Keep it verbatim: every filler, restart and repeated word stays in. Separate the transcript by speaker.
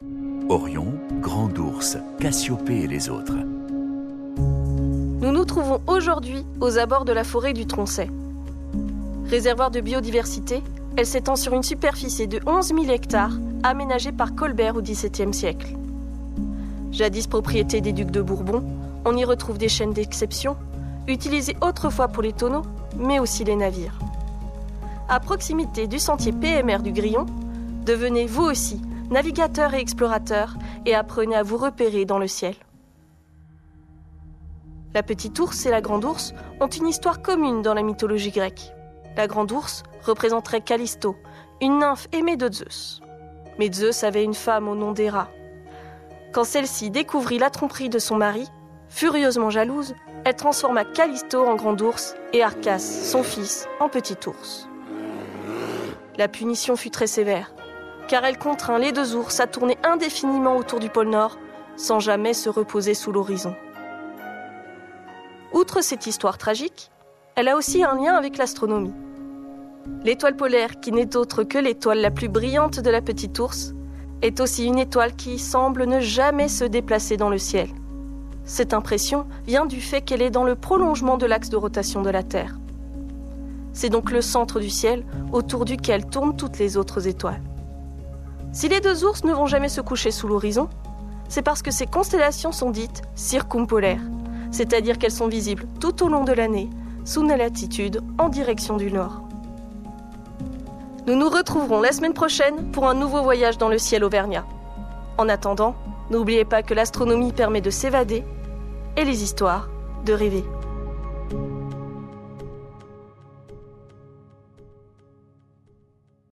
Speaker 1: Orion, Grand Ours, Cassiopée et les autres.
Speaker 2: Nous nous trouvons aujourd'hui aux abords de la forêt du Tronchet. Réservoir de biodiversité, elle s'étend sur une superficie de onze mille hectares, aménagée par Colbert au dix-septième siècle. Jadis propriété des ducs de Bourbon, on y retrouve des chaînes d'exception, utilisées autrefois pour les tonneaux, mais aussi les navires. À proximité du sentier P M R du Grillon, devenez vous aussi navigateurs et explorateurs et apprenez à vous repérer dans le ciel. La petite ours et la grande ours ont une histoire commune dans la mythologie grecque. La grande ours représenterait Callisto, une nymphe aimée de Zeus. Mais Zeus avait une femme au nom d'Héra. Quand celle-ci découvrit la tromperie de son mari, furieusement jalouse, elle transforma Callisto en grande ours et Arcas, son fils, en petit ours. La punition fut très sévère, car elle contraint les deux ours à tourner indéfiniment autour du pôle Nord, sans jamais se reposer sous l'horizon. Outre cette histoire tragique, elle a aussi un lien avec l'astronomie. L'étoile polaire, qui n'est autre que l'étoile la plus brillante de la petite ours, est aussi une étoile qui semble ne jamais se déplacer dans le ciel. Cette impression vient du fait qu'elle est dans le prolongement de l'axe de rotation de la Terre. C'est donc le centre du ciel autour duquel tournent toutes les autres étoiles. Si les deux ours ne vont jamais se coucher sous l'horizon, c'est parce que ces constellations sont dites circumpolaires, c'est-à-dire qu'elles sont visibles tout au long de l'année, sous nos latitudes, en direction du nord. Nous nous retrouverons la semaine prochaine pour un nouveau voyage dans le ciel auvergnat. En attendant, n'oubliez pas que l'astronomie permet de s'évader et les histoires de rêver.